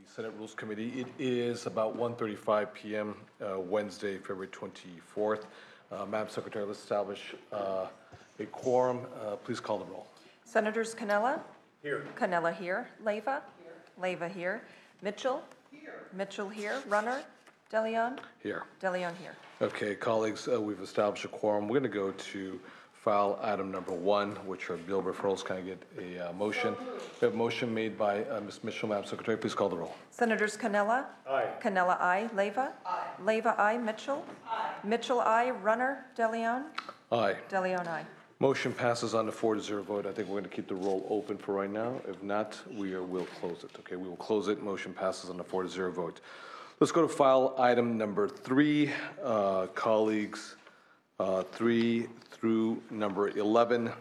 Senate Rules Committee. It is about 1:35 p.m. Wednesday, February 24th. Madam Secretary, let's establish a quorum. Please call the roll. Senators Cannella? Here. Cannella here. Leyva? Here. Leyva here. Mitchell? Here. Mitchell here. Runner? DeLeon? Here. DeLeon here. Okay, colleagues, we've established a quorum. We're going to go to file item number 1, which are bill referrals. Can I get a motion? We have a motion made by Ms. Mitchell. Madam Secretary, please call the roll. Senators Cannella? Aye. Cannella aye. Leyva? Aye. Leyva aye. Mitchell? Aye. Mitchell aye. Runner? DeLeon? Aye. DeLeon aye. Motion passes on a 4-0 vote. I think we're going to keep the roll open for right now. If not, will close it. Okay, we will close it. Motion passes on a 4-0 vote. Let's go to file item number 3, colleagues. 3 through number 11.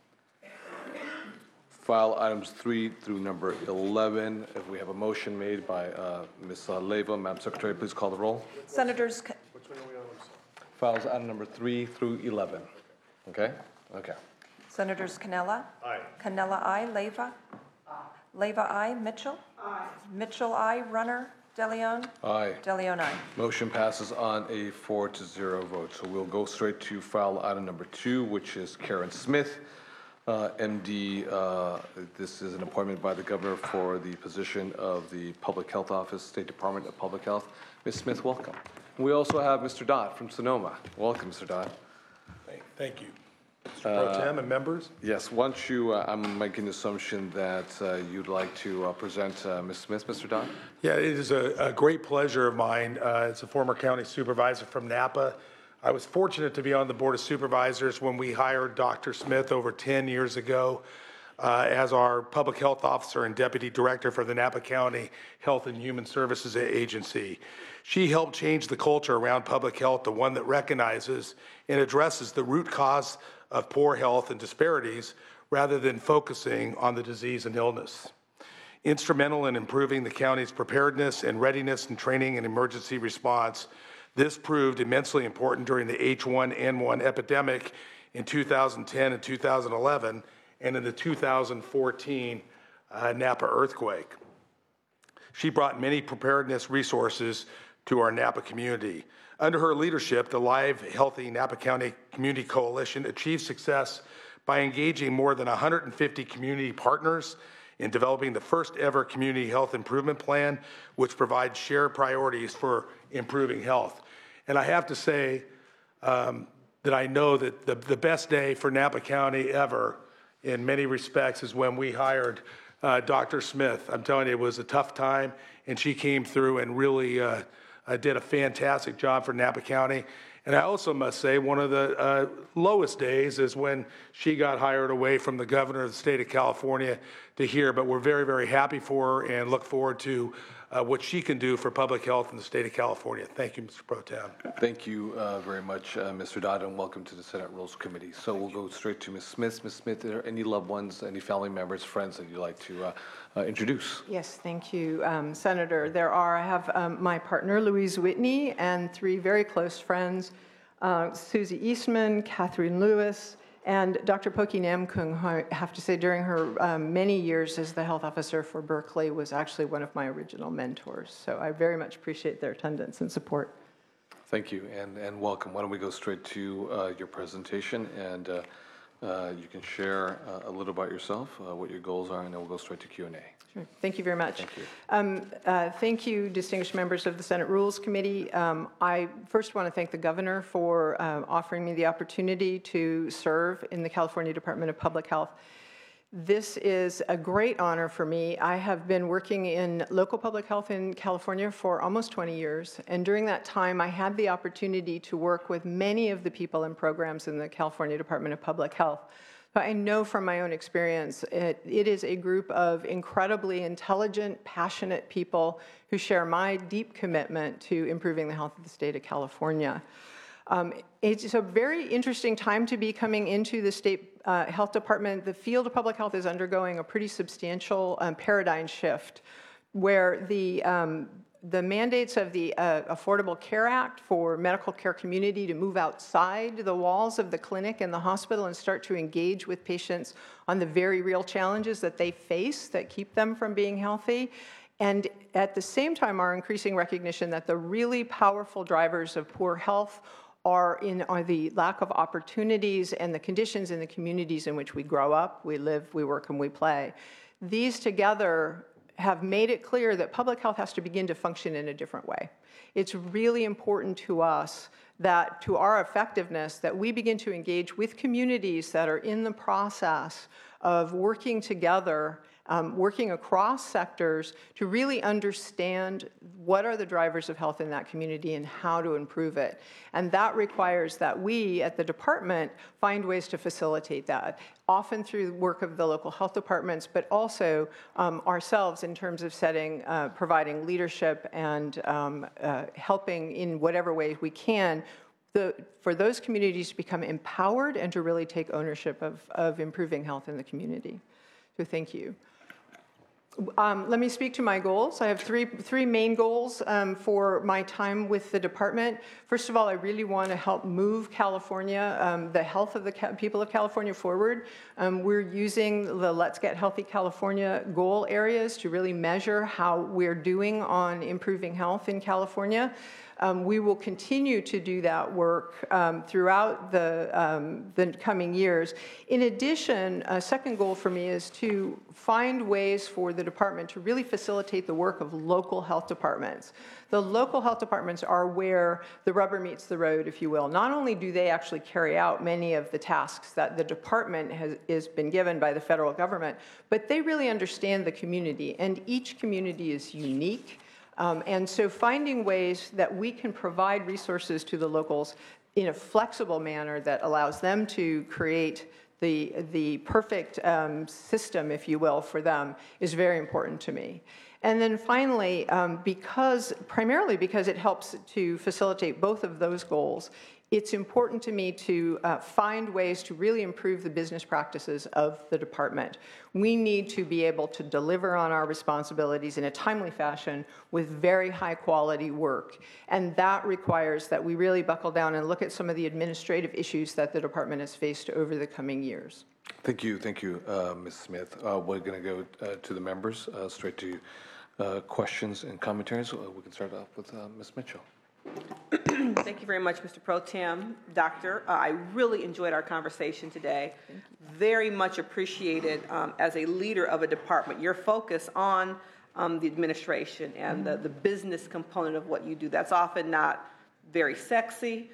File items 3 through number 11. If we have a motion made by Ms. Leyva, Madam Secretary, please call the roll. Senators. Which one are we on? Files item number 3 through 11. Okay? Okay. Senators Cannella? Aye. Cannella aye. Leyva? Aye. Leyva aye. Mitchell? Aye. Mitchell aye. Runner? DeLeon? Aye. DeLeon aye. Motion passes on a 4-0 vote. So we'll go straight to file item number 2, which is Karen Smith, MD. This is an appointment by the governor for the position of the Public Health Office, State Department of Public Health. Ms. Smith, welcome. We also have Mr. Dodd from Sonoma. Welcome, Mr. Dodd. Thank you. Mr. Pro Tem and members? Yes, once you, I'm making the assumption that you'd like to present Ms. Smith, Mr. Dodd? Yeah, it is a great pleasure of mine. As a former county supervisor from Napa, I was fortunate to be on the Board of Supervisors when we hired Dr. Smith over 10 years ago as our public health officer and deputy director for the Napa County Health and Human Services Agency. She helped change the culture around public health to one that recognizes and addresses the root cause of poor health and disparities rather than focusing on the disease and illness. Instrumental in improving the county's preparedness and readiness in training and emergency response, this proved immensely important during the H1N1 epidemic in 2010 and 2011 and in the 2014 Napa earthquake. She brought many preparedness resources to our Napa community. Under her leadership, the Live Healthy Napa County Community Coalition achieved success by engaging more than 150 community partners in developing the first ever community health improvement plan, which provides shared priorities for improving health. And I have to say that I know that the best day for Napa County ever, in many respects, is when we hired Dr. Smith. I'm telling you, it was a tough time, and she came through and really did a fantastic job for Napa County. And I also must say one of the lowest days is when she got hired away from the governor of the state of California to here. But we're very, very happy for her and look forward to what she can do for public health in the state of California. Thank you, Mr. Pro Tem. Thank you very much, Mr. Dodd, and welcome to the Senate Rules Committee. So we'll go straight to Ms. Smith. Ms. Smith, are there any loved ones, any family members, friends that you'd like to introduce? Yes, thank you, Senator. I have my partner, Louise Whitney, and 3 very close friends, Susie Eastman, Catherine Lewis, and Dr. Poki Namkung, who I have to say during her many years as the health officer for Berkeley was actually one of my original mentors. So I very much appreciate their attendance and support. Thank you, and welcome. Why don't we go straight to your presentation, and you can share a little about yourself, what your goals are, and then we'll go straight to Q&A. Sure. Thank you very much. Thank you. Thank you, distinguished members of the Senate Rules Committee. I first want to thank the governor for offering me the opportunity to serve in the California Department of Public Health. This is a great honor for me. I have been working in local public health in California for almost 20 years, and during that time I had the opportunity to work with many of the people and programs in the California Department of Public Health. But I know from my own experience, it is a group of incredibly intelligent, passionate people who share my deep commitment to improving the health of the state of California. It's a very interesting time to be coming into the state health department. The field of public health is undergoing a pretty substantial paradigm shift where the mandates of the Affordable Care Act for medical care community to move outside the walls of the clinic and the hospital and start to engage with patients on the very real challenges that they face that keep them from being healthy. And at the same time, our increasing recognition that the really powerful drivers of poor health are the lack of opportunities and the conditions in the communities in which we grow up, we live, we work, and we play. These together have made it clear that public health has to begin to function in a different way. It's really important to us that, to our effectiveness, that we begin to engage with communities that are in the process of working together, working across sectors to really understand what are the drivers of health in that community and how to improve it. And that requires that we at the department find ways to facilitate that, often through the work of the local health departments, but also ourselves in terms of providing leadership and helping in whatever way we can for those communities to become empowered and to really take ownership of improving health in the community. So thank you. Let me speak to my goals. I have three main goals for my time with the department. First of all, I really want to help move California, the health of the people of California forward. We're using the Let's Get Healthy California goal areas to really measure how we're doing on improving health in California. We will continue to do that work throughout the coming years. In addition, a second goal for me is to find ways for the department to really facilitate the work of local health departments. The local health departments are where the rubber meets the road, if you will. Not only do they actually carry out many of the tasks that the department has been given by the federal government, but they really understand the community, and each community is unique. And so finding ways that we can provide resources to the locals in a flexible manner that allows them to create the perfect system, if you will, for them is very important to me. And then finally, primarily because it helps to facilitate both of those goals, it's important to me to find ways to really improve the business practices of the department. We need to be able to deliver on our responsibilities in a timely fashion with very high quality work. And that requires that we really buckle down and look at some of the administrative issues that the department has faced over the coming years. Thank you, Ms. Smith. We're going to go to the members, straight to questions and commentaries. We can start off with Ms. Mitchell. Thank you very much, Mr. Pro Tem. Doctor, I really enjoyed our conversation today. Very much appreciated as a leader of a department, your focus on the administration and the business component of what you do. That's often not very sexy,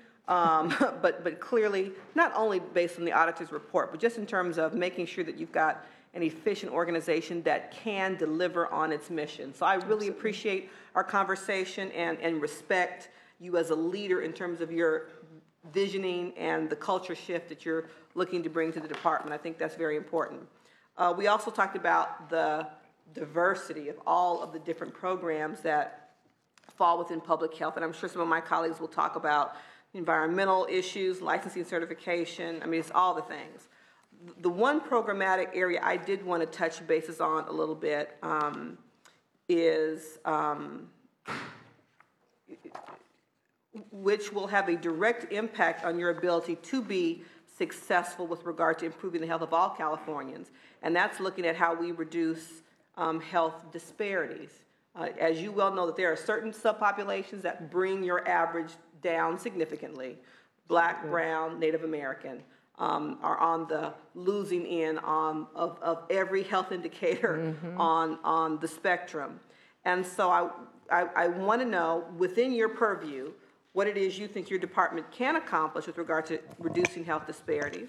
but clearly not only based on the auditor's report, but just in terms of making sure that you've got an efficient organization that can deliver on its mission. So I really appreciate our conversation and respect you as a leader in terms of your visioning and the culture shift that you're looking to bring to the department. I think that's very important. We also talked about the diversity of all of the different programs that fall within public health, and I'm sure some of my colleagues will talk about environmental issues, licensing, certification. I mean, it's all the things. The one programmatic area I did want to touch bases on a little bit is which will have a direct impact on your ability to be successful with regard to improving the health of all Californians, and that's looking at how we reduce health disparities. As you well know, that there are certain subpopulations that bring your average down significantly. Black, brown, Native American are on the losing end of every health indicator on the spectrum. And so I want to know, within your purview, what it is you think your department can accomplish with regard to reducing health disparities.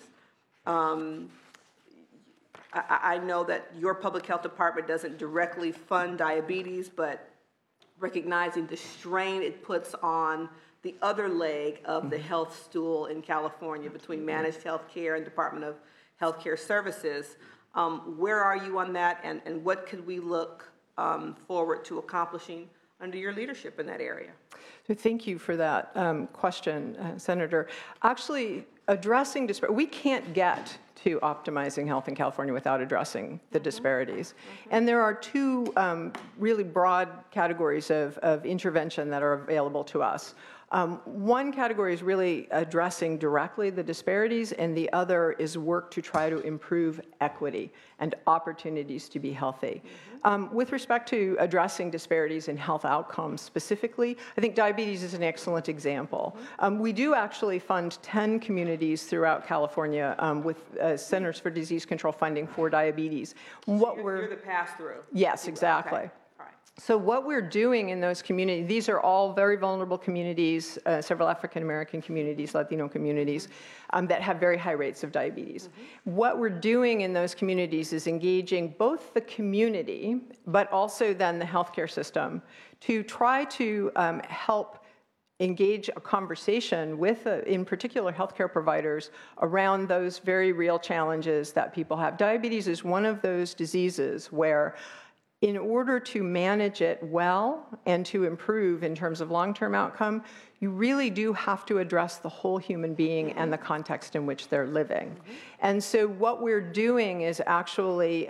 I know that your public health department doesn't directly fund diabetes, but recognizing the strain it puts on the other leg of the health stool in California between managed health care and Department of Health Care Services. Where are you on that, and what could we look forward to accomplishing under your leadership in that area? So thank you for that question, Senator. Actually, addressing disparities, we can't get to optimizing health in California without addressing the disparities. And there are two really broad categories of intervention that are available to us. One category is really addressing directly the disparities, and the other is work to try to improve equity and opportunities to be healthy. With respect to addressing disparities in health outcomes specifically, I think diabetes is an excellent example. We do actually fund 10 communities throughout California with Centers for Disease Control funding for diabetes. You're the pass-through. Yes, exactly. Okay. All right. So what we're doing in those communities, these are all very vulnerable communities, several African-American communities, Latino communities, that have very high rates of diabetes. What we're doing in those communities is engaging both the community, but also then the healthcare system to try to help engage a conversation with, in particular, healthcare providers around those very real challenges that people have. Diabetes is one of those diseases where in order to manage it well and to improve in terms of long-term outcome, you really do have to address the whole human being and the context in which they're living. And so what we're doing is actually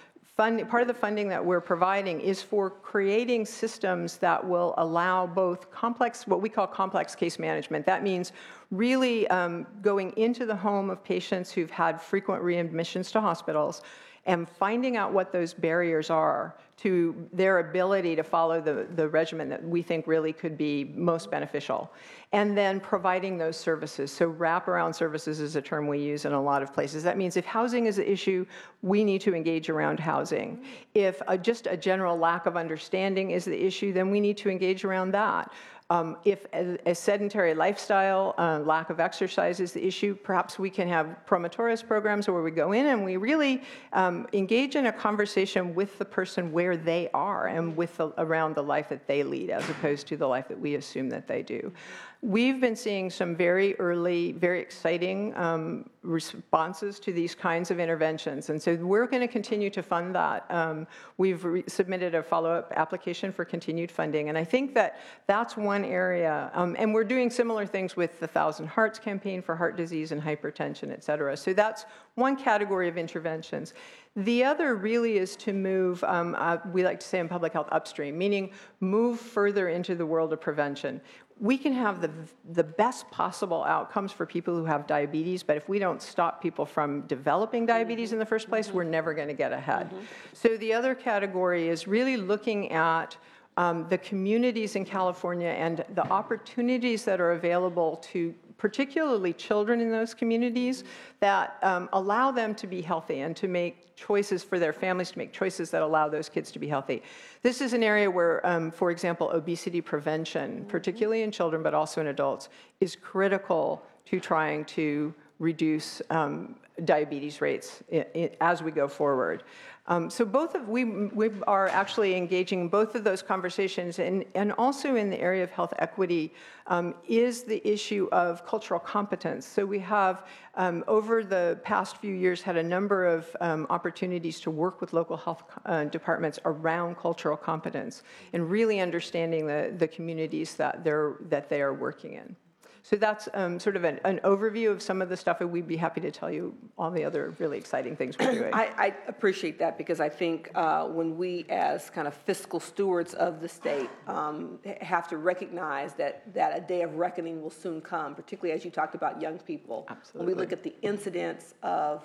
part of the funding that we're providing is for creating systems that will allow both complex, what we call complex case management. That means really going into the home of patients who've had frequent readmissions to hospitals and finding out what those barriers are to their ability to follow the regimen that we think really could be most beneficial. And then providing those services. So wraparound services is a term we use in a lot of places. That means if housing is an issue, we need to engage around housing. If just a general lack of understanding is the issue, then we need to engage around that. If a sedentary lifestyle, lack of exercise is the issue, perhaps we can have promotorious programs where we go in and we really engage in a conversation with the person where they are and around the life that they lead as opposed to the life that we assume that they do. We've been seeing some very early, very exciting responses to these kinds of interventions, and so we're going to continue to fund that. We've submitted a follow-up application for continued funding, and I think that that's one area, and we're doing similar things with the 1,000 Hearts campaign for heart disease and hypertension, et cetera. So that's one category of interventions. The other really is to move, we like to say in public health, upstream, meaning move further into the world of prevention. We can have the best possible outcomes for people who have diabetes, but if we don't stop people from developing diabetes in the first place, we're never going to get ahead. So the other category is really looking at the communities in California and the opportunities that are available to particularly children in those communities that allow them to be healthy and to make choices for their families, to make choices that allow those kids to be healthy. This is an area where, for example, obesity prevention, particularly in children but also in adults, is critical to trying to reduce diabetes rates as we go forward. So we are actually engaging both of those conversations, and also in the area of health equity is the issue of cultural competence. So we have, over the past few years, had a number of opportunities to work with local health departments around cultural competence and really understanding the communities that they are working in. So that's sort of an overview of some of the stuff, and we'd be happy to tell you all the other really exciting things we're doing. I appreciate that, because I think when we as kind of fiscal stewards of the state have to recognize that a day of reckoning will soon come, particularly as you talked about young people. Absolutely. When we look at the incidence of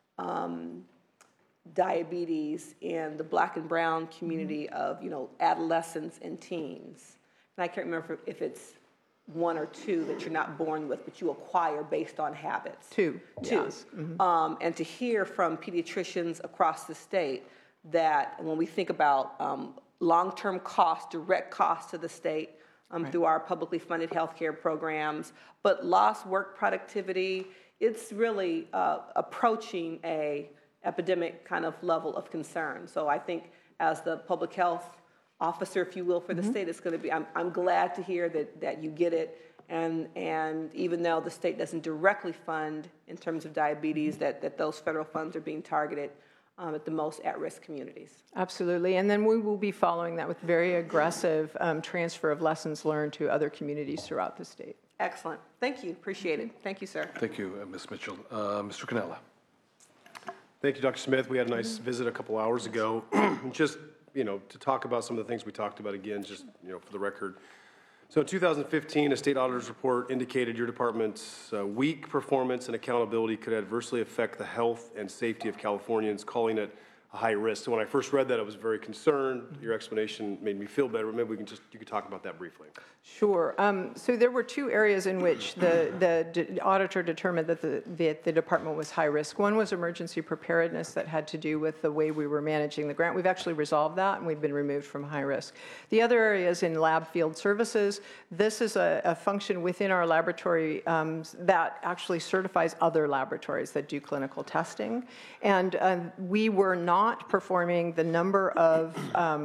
diabetes in the Black and brown community of, adolescents and teens. And I can't remember if it's 1 or 2 that you're not born with, but you acquire based on habits. 2. Yes. Mm-hmm. And to hear from pediatricians across the state that when we think about long-term costs, direct costs to the state through our publicly funded healthcare programs, but lost work productivity, it's really approaching a epidemic kind of level of concern. So I think as the public health officer, if you will, for the state, it's going to be, I'm glad to hear that you get it, and even though the state doesn't directly fund in terms of diabetes, that those federal funds are being targeted at the most at-risk communities. Absolutely, and then we will be following that with very aggressive transfer of lessons learned to other communities throughout the state. Excellent. Thank you. Appreciate it. Thank you, sir. Thank you, Ms. Mitchell. Mr. Cannella. Thank you, Dr. Smith. We had a nice visit a couple hours ago. Just, to talk about some of the things we talked about again, just, for the record, So in 2015, a state auditor's report indicated your department's weak performance and accountability could adversely affect the health and safety of Californians, calling it a high risk. So when I first read that, I was very concerned. Your explanation made me feel better. Maybe you could talk about that briefly. Sure. So there were two areas in which the auditor determined that the department was high risk. One was emergency preparedness that had to do with the way we were managing the grant. We've actually resolved that, and we've been removed from high risk. The other area is in lab field services. This is a function within our laboratory that actually certifies other laboratories that do clinical testing. And we were not performing the number of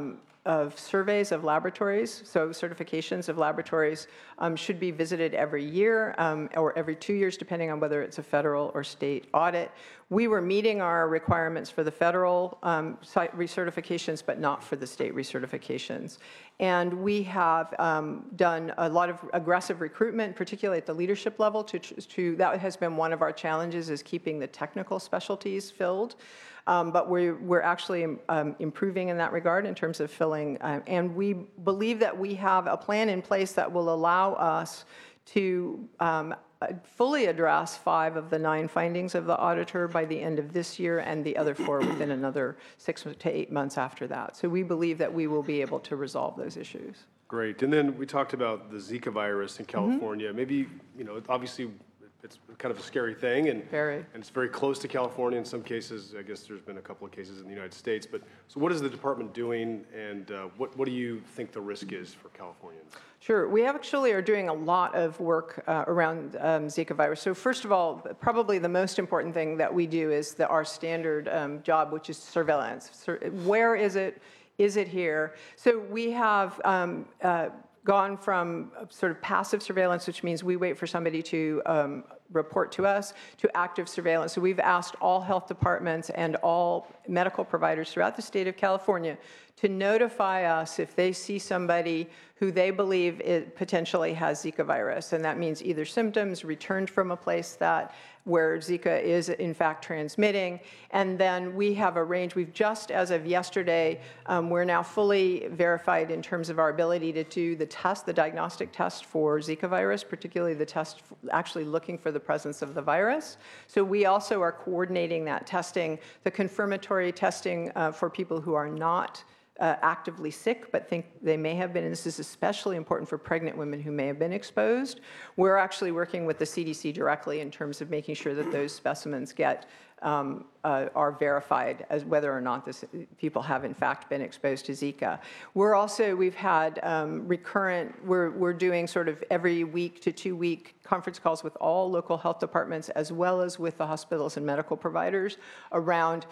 surveys of laboratories, so certifications of laboratories should be visited every year or every 2 years, depending on whether it's a federal or state audit. We were meeting our requirements for the federal site recertifications, but not for the state recertifications. And we have done a lot of aggressive recruitment, particularly at the leadership level. That has been one of our challenges, is keeping the technical specialties filled. But we're actually improving in that regard in terms of filling. And we believe that we have a plan in place that will allow us to fully address 5 of the 9 findings of the auditor by the end of this year, and the other 4 within another 6 to 8 months after that. So we believe that we will be able to resolve those issues. Great. And then we talked about the Zika virus in California. Maybe, obviously it's kind of a scary thing, and it's very close to California in some cases. I guess there's been a couple of cases in the United States. But so what is the department doing, and what do you think the risk is for Californians? Sure. We actually are doing a lot of work around Zika virus. So first of all, probably the most important thing that we do is our standard job, which is surveillance. Where is it? Is it here? So we have gone from sort of passive surveillance, which means we wait for somebody to report to us, to active surveillance. So we've asked all health departments and all medical providers throughout the state of California to notify us if they see somebody who they believe potentially has Zika virus. And that means either symptoms, returned from a place where Zika is in fact transmitting. And then we have a range. We've just, as of yesterday, we're now fully verified in terms of our ability to do the diagnostic test for Zika virus, particularly the test actually looking for the presence of the virus. So we also are coordinating that testing, the confirmatory testing for people who are not actively sick but think they may have been, and this is especially important for pregnant women who may have been exposed. We're actually working with the CDC directly in terms of making sure that those specimens are verified as whether or not people have in fact been exposed to Zika. We've had we're doing sort of every week to 2 week conference calls with all local health departments as well as with the hospitals and medical providers around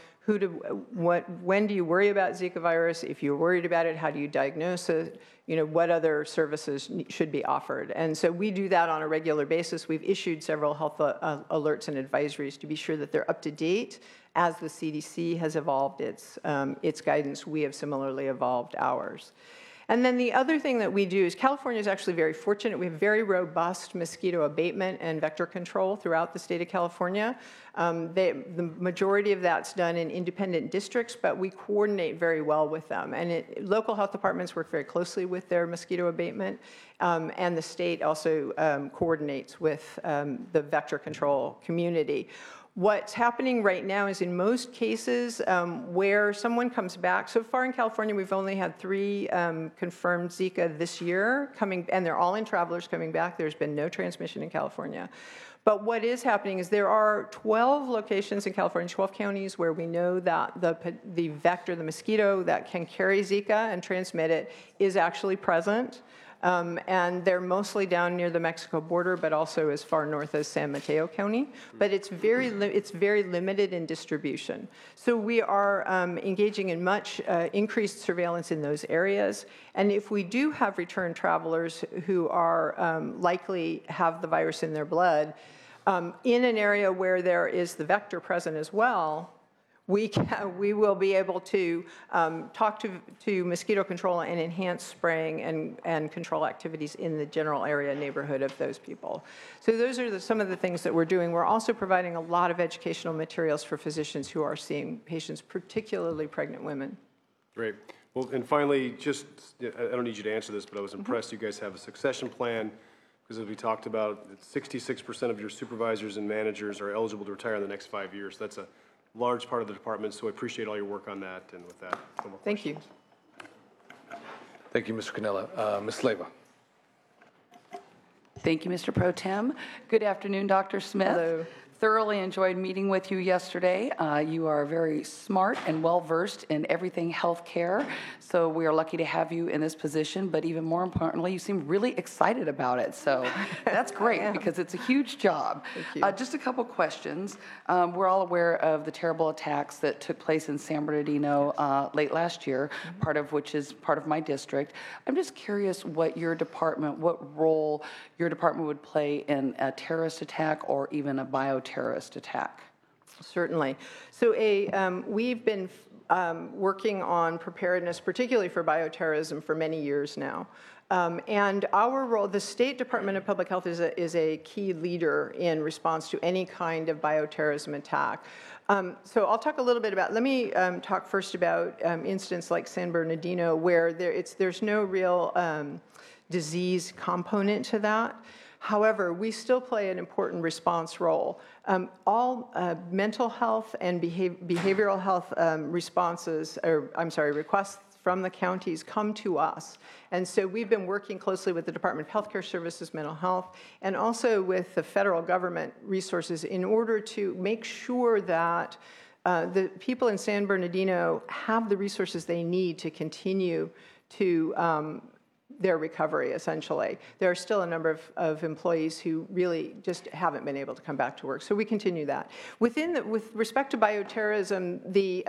when do you worry about Zika virus? If you're worried about it, how do you diagnose it? What other services should be offered? And so we do that on a regular basis. We've issued several health alerts and advisories to be sure that they're up to date. As the CDC has evolved its guidance, we have similarly evolved ours. And then the other thing that we do is California is actually very fortunate. We have very robust mosquito abatement and vector control throughout the state of California. The majority of that's done in independent districts, but we coordinate very well with them. And local health departments work very closely with their mosquito abatement, and the state also coordinates with the vector control community. What's happening right now is in most cases where someone comes back, so far in California we've only had 3 confirmed Zika this year and they're all in travelers coming back. There's been no transmission in California. But what is happening is there are 12 locations in California, 12 counties, where we know that the vector, the mosquito that can carry Zika and transmit it, is actually present. And they're mostly down near the Mexico border, but also as far north as San Mateo County. But it's very limited in distribution. So we are engaging in much increased surveillance in those areas. And if we do have return travelers who are likely have the virus in their blood, in an area where there is the vector present as well, we will be able to talk to mosquito control and enhance spraying and control activities in the general area neighborhood of those people. So those are some of the things that we're doing. We're also providing a lot of educational materials for physicians who are seeing patients, particularly pregnant women. Great. Well, and finally, just, I don't need you to answer this, but I was impressed you guys have a succession plan, because as we talked about, 66% of your supervisors and managers are eligible to retire in the next 5 years. That's a large part of the department, so I appreciate all your work on that, and with that, no more Thank you. questions. Thank you, Mr. Cannella. Ms. Leyva. Thank you, Mr. Pro Tem. Good afternoon, Dr. Smith. Hello. Thoroughly enjoyed meeting with you yesterday. You are very smart and well-versed in everything healthcare, so we are lucky to have you in this position, but even more importantly, you seem really excited about it, so that's great because it's a huge job. Thank you. Just a couple questions. We're all aware of the terrible attacks that took place in San Bernardino late last year, part of which is part of my district. I'm just curious what role your department would play in a terrorist attack or even a bioterrorist attack. Certainly. So we've been working on preparedness, particularly for bioterrorism, for many years now. And our role, the State Department of Public Health is a key leader in response to any kind of bioterrorism attack. So I'll talk a little bit about, let me talk first about incidents like San Bernardino, where there's no real disease component to that. However, we still play an important response role. All mental health and behavioral health requests from the counties come to us. And so we've been working closely with the Department of Healthcare Services, Mental Health, and also with the federal government resources in order to make sure that the people in San Bernardino have the resources they need to continue to their recovery, essentially. There are still a number of employees who really just haven't been able to come back to work, so we continue that. With respect to bioterrorism,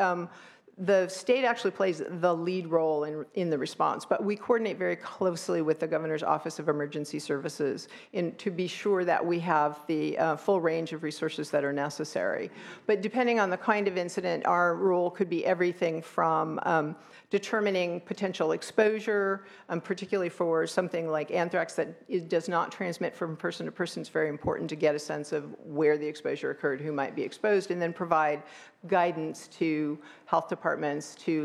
the state actually plays the lead role in the response, but we coordinate very closely with the Governor's Office of Emergency Services to be sure that we have the full range of resources that are necessary. But depending on the kind of incident, our role could be everything from determining potential exposure, particularly for something like anthrax that does not transmit from person to person. It's very important to get a sense of where the exposure occurred, who might be exposed, and then provide guidance to health departments, to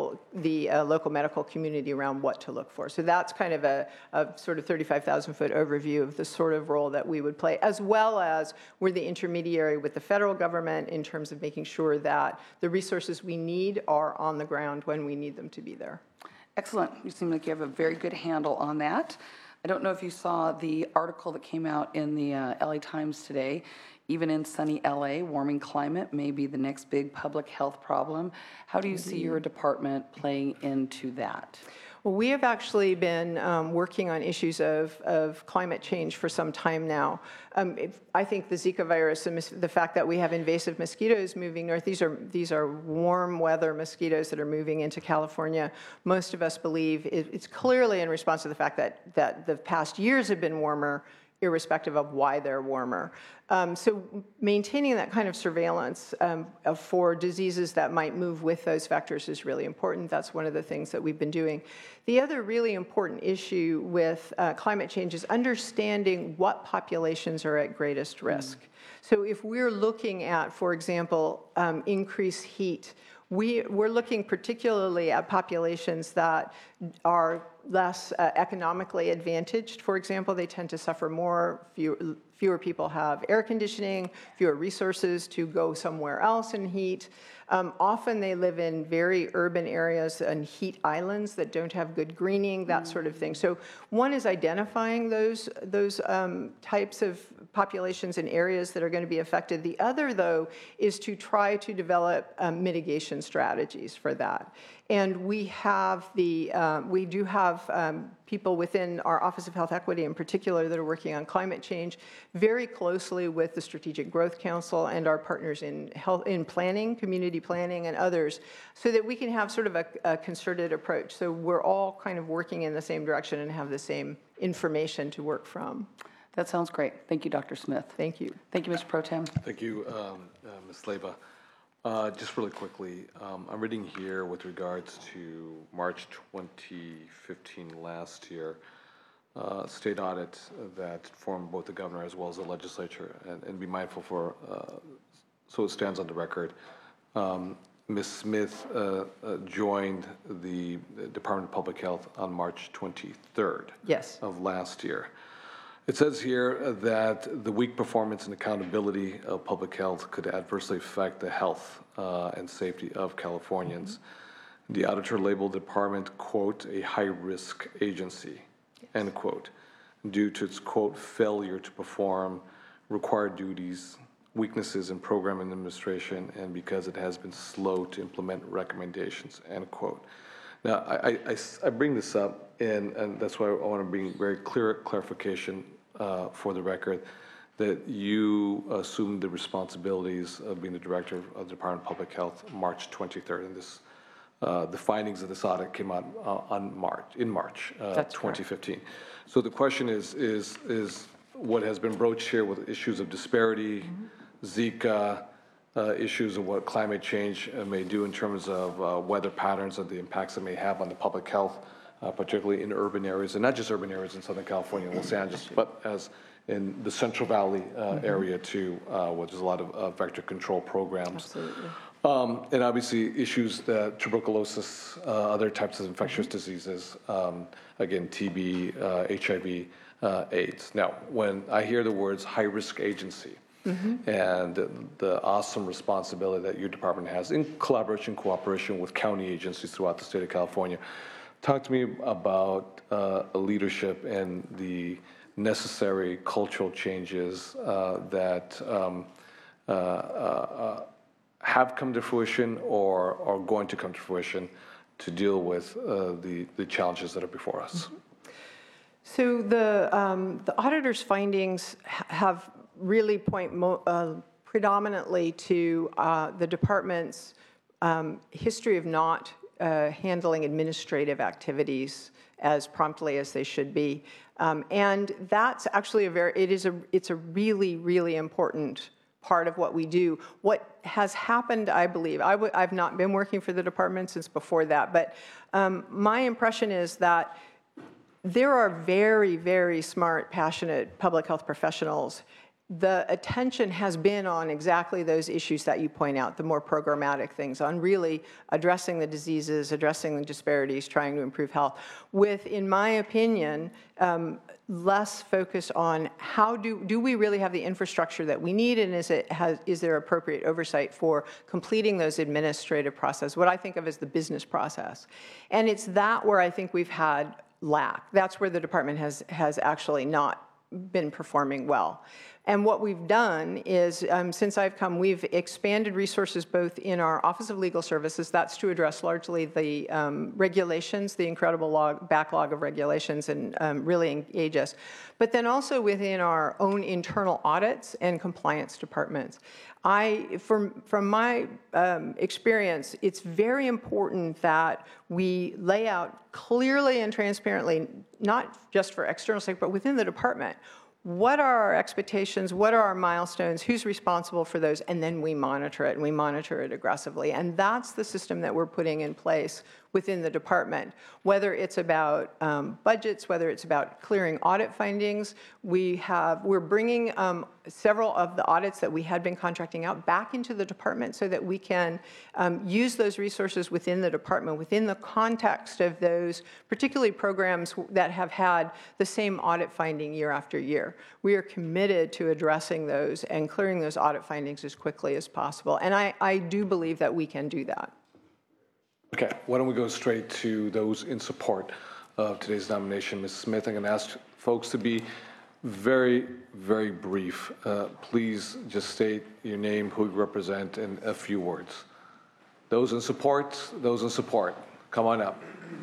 the local medical community around what to look for. So that's kind of a sort of 35,000-foot overview of the sort of role that we would play, as well as we're the intermediary with the federal government in terms of making sure that the resources we need are on the ground when we need them to be there. Excellent. You seem like you have a very good handle on that. I don't know if you saw the article that came out in the LA Times today. Even in sunny LA, warming climate may be the next big public health problem. How do you see your department playing into that? Well, we have actually been working on issues of climate change for some time now. I think the Zika virus and the fact that we have invasive mosquitoes moving north, these are warm weather mosquitoes that are moving into California. Most of us believe it's clearly in response to the fact that the past years have been warmer, irrespective of why they're warmer. So maintaining that kind of surveillance for diseases that might move with those vectors is really important. That's one of the things that we've been doing. The other really important issue with climate change is understanding what populations are at greatest risk. So if we're looking at, for example, increased heat, we're looking particularly at populations that are less economically advantaged. For example, they tend to suffer more, fewer people have air conditioning, fewer resources to go somewhere else in heat. Often they live in very urban areas and heat islands that don't have good greening, that sort of thing. So one is identifying those types of populations and areas that are going to be affected. The other, though, is to try to develop mitigation strategies for that. And we do have people within our Office of Health Equity in particular that are working on climate change very closely with the Strategic Growth Council and our partners in planning, community planning, and others, so that we can have sort of a concerted approach. So we're all kind of working in the same direction and have the same information to work from. That sounds great. Thank you, Dr. Smith. Thank you. Thank you, Mr. Pro Tem. Thank you, Ms. Leyva. Just really quickly, I'm reading here with regards to March 2015 last year, state audit that formed both the governor as well as the legislature, and be mindful for, so it stands on the record. Ms. Smith joined the Department of Public Health on March 23rd Yes. of last year. It says here that the weak performance and accountability of public health could adversely affect the health and safety of Californians. The auditor labeled the department, quote, a high-risk agency, end quote, due to its, quote, failure to perform required duties, weaknesses in program administration, and because it has been slow to implement recommendations, end quote. Now, I bring this up, and that's why I want to bring very clear clarification for the record, that you assumed the responsibilities of being the director of the Department of Public Health March 23rd, and this, the findings of this audit came out in March 2015. So the question is what has been broached here with issues of disparity, Zika, issues of what climate change may do in terms of weather patterns and the impacts it may have on the public health, particularly in urban areas, and not just urban areas in Southern California and Los Angeles, but as in the Central Valley area too, where there's a lot of vector control programs. Absolutely. And obviously issues that tuberculosis, other types of infectious diseases, again, TB, HIV, AIDS. Now, when I hear the words high-risk agency, and the awesome responsibility that your department has in collaboration, cooperation with county agencies throughout the state of California, talk to me about leadership and the necessary cultural changes that have come to fruition or are going to come to fruition to deal with the challenges that are before us. So the auditor's findings have really point predominantly to the department's history of not handling administrative activities as promptly as they should be, and that's actually it's a really, really important part of what we do. What has happened, I believe, I've not been working for the department since before that, but my impression is that there are very, very smart, passionate public health professionals. The attention has been on exactly those issues that you point out, the more programmatic things, on really addressing the diseases, addressing the disparities, trying to improve health, with, in my opinion, less focus on how do we really have the infrastructure that we need, and is there appropriate oversight for completing those administrative processes, what I think of as the business process. And it's that where I think we've had lack. That's where the department has actually not been performing well. And what we've done is, since I've come, we've expanded resources both in our Office of Legal Services, that's to address largely the regulations, the incredible backlog of regulations, and really engage us, but then also within our own internal audits and compliance departments. From my experience, it's very important that we lay out clearly and transparently, not just for external sake, but within the department, what are our expectations, what are our milestones, who's responsible for those, and then we monitor it, and we monitor it aggressively. And that's the system that we're putting in place within the department. Whether it's about budgets, whether it's about clearing audit findings, we're bringing several of the audits that we had been contracting out back into the department so that we can use those resources within the department, within the context of those particularly programs that have had the same audit finding year after year. We are committed to addressing those and clearing those audit findings as quickly as possible. And I do believe that we can do that. Okay, why don't we go straight to those in support of today's nomination. Ms. Smith, I'm going to ask folks to be very, very brief. Please just state your name, who you represent, in a few words. Those in support, come on up.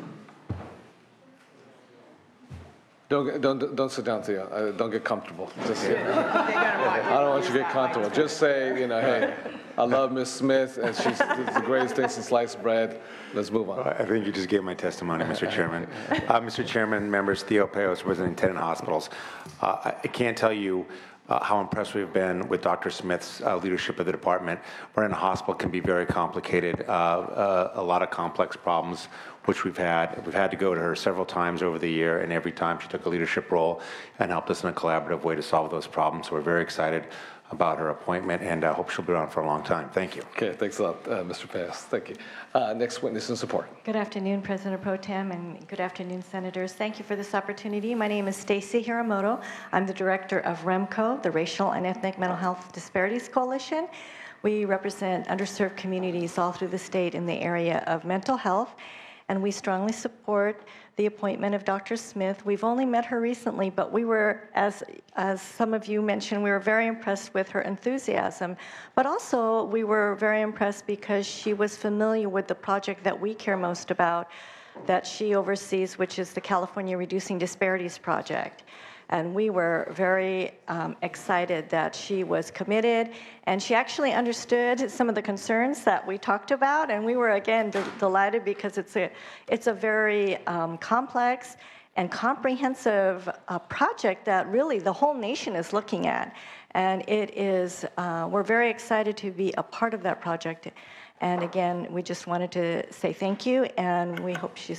Don't sit down, Thea. Don't get comfortable. Just, I don't want you to get comfortable. Just say, hey, I love Ms. Smith, and she's the greatest thing since sliced bread. Let's move on. I think you just gave my testimony, Mr. Chairman. Mr. Chairman, members, Theo Peos, President Tenet Hospitals. I can't tell you how impressed we've been with Dr. Smith's leadership of the department. Running a hospital can be very complicated, a lot of complex problems, which we've had. We've had to go to her several times over the year, and every time she took a leadership role and helped us in a collaborative way to solve those problems. So we're very excited about her appointment, and I hope she'll be around for a long time. Thank you. Okay, thanks a lot, Mr. Pass. Thank you. Next witness in support. Good afternoon, President Pro Tem, and good afternoon, Senators. Thank you for this opportunity. My name is Stacy Hiramoto. I'm the director of REMCO, the Racial and Ethnic Mental Health Disparities Coalition. We represent underserved communities all through the state in the area of mental health, and we strongly support the appointment of Dr. Smith. We've only met her recently, but we were, as some of you mentioned, we were very impressed with her enthusiasm. But also, we were very impressed because she was familiar with the project that we care most about, that she oversees, which is the California Reducing Disparities Project. And we were very excited that she was committed, and she actually understood some of the concerns that we talked about, and we were, again, delighted because it's a very complex and comprehensive project that really the whole nation is looking at. And it is, we're very excited to be a part of that project. And again, we just wanted to say thank you, and we hope she's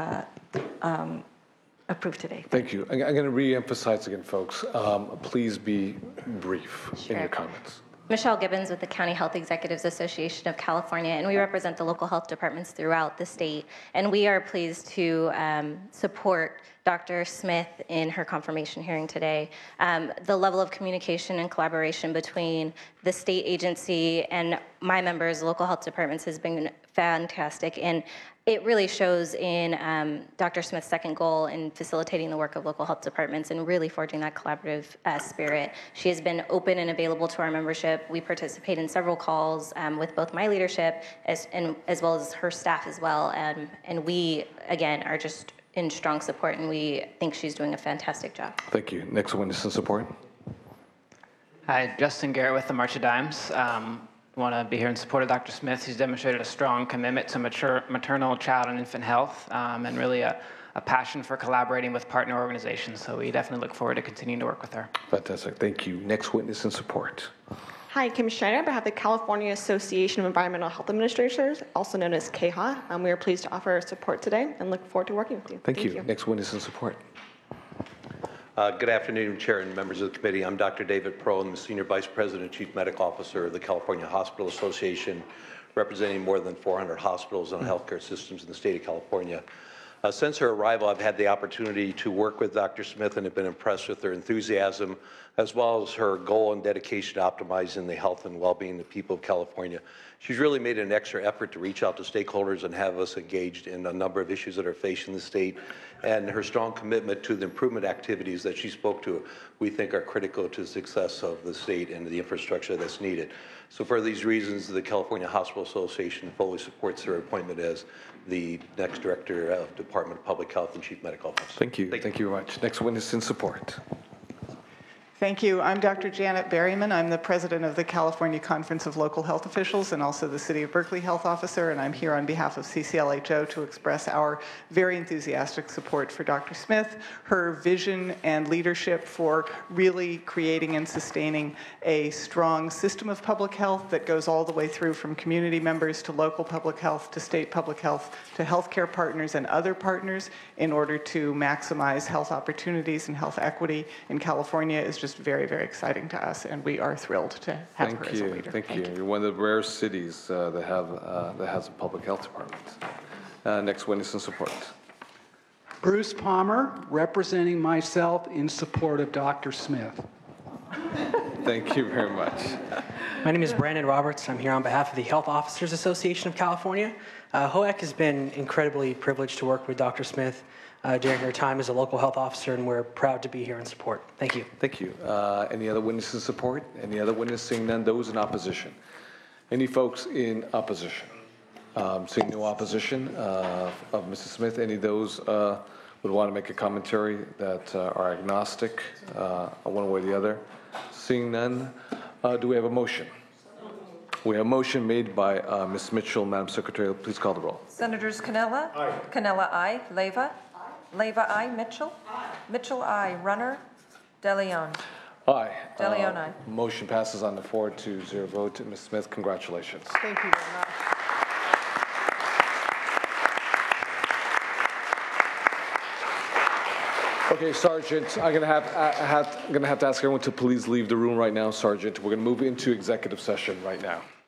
approved today. Thank you. I'm going to re-emphasize again, folks. Please be brief in your comments. Michelle Gibbons with the County Health Executives Association of California, and we represent the local health departments throughout the state. And we are pleased to support Dr. Smith in her confirmation hearing today. The level of communication and collaboration between the state agency and my members' local health departments has been fantastic, and it really shows in Dr. Smith's second goal in facilitating the work of local health departments and really forging that collaborative spirit. She has been open and available to our membership. We participate in several calls with both my leadership as well as her staff as well. And we, again, are just in strong support, and we think she's doing a fantastic job. Thank you. Next witness in support. Hi, Justin Garrett with the March of Dimes. Want to be here in support of Dr. Smith. She's demonstrated a strong commitment to maternal, child, and infant health, and really a passion for collaborating with partner organizations. So we definitely look forward to continuing to work with her. Fantastic. Thank you. Next witness in support. Hi, Kim Schneider on behalf of the California Association of Environmental Health Administrators, also known as CAHA. We are pleased to offer our support today and look forward to working with you. Thank you. Next witness in support. Good afternoon, Chair and members of the committee. I'm Dr. David Prohl. I'm the Senior Vice President and Chief Medical Officer of the California Hospital Association, representing more than 400 hospitals and healthcare systems in the state of California. Since her arrival, I've had the opportunity to work with Dr. Smith and have been impressed with her enthusiasm, as well as her goal and dedication to optimizing the health and well-being of the people of California. She's really made an extra effort to reach out to stakeholders and have us engaged in a number of issues that are facing the state. And her strong commitment to the improvement activities that she spoke to, we think are critical to the success of the state and the infrastructure that's needed. So for these reasons, the California Hospital Association fully supports her appointment as the next Director of Department of Public Health and Chief Medical Officer. Thank you. Thank you very much. Next witness in support. Thank you. I'm Dr. Janet Berryman. I'm the president of the California Conference of Local Health Officials and also the City of Berkeley Health Officer, and I'm here on behalf of CCLHO to express our very enthusiastic support for Dr. Smith, her vision and leadership for really creating and sustaining a strong system of public health that goes all the way through from community members to local public health to state public health to healthcare partners and other partners in order to maximize health opportunities and health equity in California is just very, very exciting to us, and we are thrilled to have her as a leader. Thank you. You're one of the rare cities that has a public health department. Next witness in support. Bruce Palmer, representing myself in support of Dr. Smith. Thank you very much. My name is Brandon Roberts. I'm here on behalf of the Health Officers Association of California. HOAC has been incredibly privileged to work with Dr. Smith during her time as a local health officer, and we're proud to be here in support. Thank you. Thank you. Any other witnesses in support? Any other witnesses? Seeing none, those in opposition? Any folks in opposition? Seeing no opposition of Mrs. Smith, any of those would want to make a commentary that are agnostic one way or the other? Seeing none, do we have a motion? We have a motion made by Ms. Mitchell. Madam Secretary, please call the roll. Senators Canella? Aye. Canella, aye. Leyva? Leyva, aye. Mitchell? Aye. Mitchell, aye. Runner? DeLeon? Aye. DeLeon, aye. Motion passes on the 4-0 vote. Ms. Smith, congratulations. Thank you very much. Okay, Sergeant, I'm gonna have to ask everyone to please leave the room right now, Sergeant. We're gonna move into executive session right now.